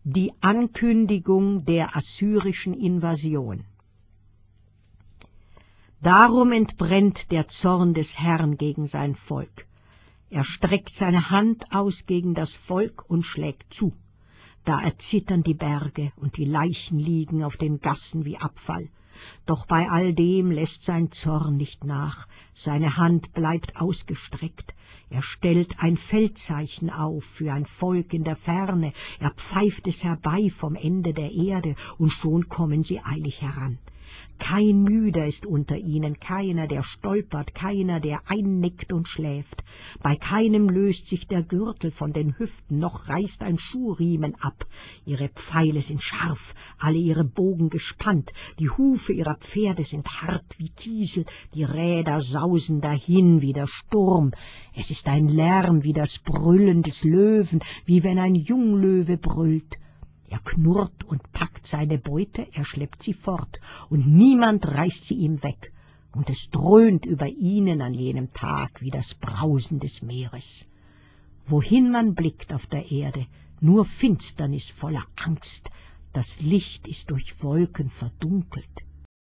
Die Ankündigung der assyrischen Invasion. Darum entbrennt der Zorn des Herrn gegen sein Volk. Er streckt seine Hand aus gegen das Volk und schlägt zu. Da erzittern die Berge und die Leichen liegen auf den Gassen wie Abfall. Doch bei all dem lässt sein Zorn nicht nach, seine Hand bleibt ausgestreckt. Er stellt ein Feldzeichen auf für ein Volk in der Ferne, er pfeift es herbei vom Ende der Erde, und schon kommen sie eilig heran. Kein Müder ist unter ihnen, keiner, der stolpert, keiner, der einnickt und schläft. Bei keinem löst sich der Gürtel von den Hüften, noch reißt ein Schuhriemen ab. Ihre Pfeile sind scharf, alle ihre Bogen gespannt, die Hufe ihrer Pferde sind hart wie Kiesel, die Räder sausen dahin wie der Sturm. Es ist ein Lärm wie das Brüllen des Löwen, wie wenn ein Junglöwe brüllt. Er knurrt und packt seine Beute, er schleppt sie fort, und niemand reißt sie ihm weg, und es dröhnt über ihnen an jenem Tag wie das Brausen des Meeres. Wohin man blickt auf der Erde, nur Finsternis voller Angst, das Licht ist durch Wolken verdunkelt.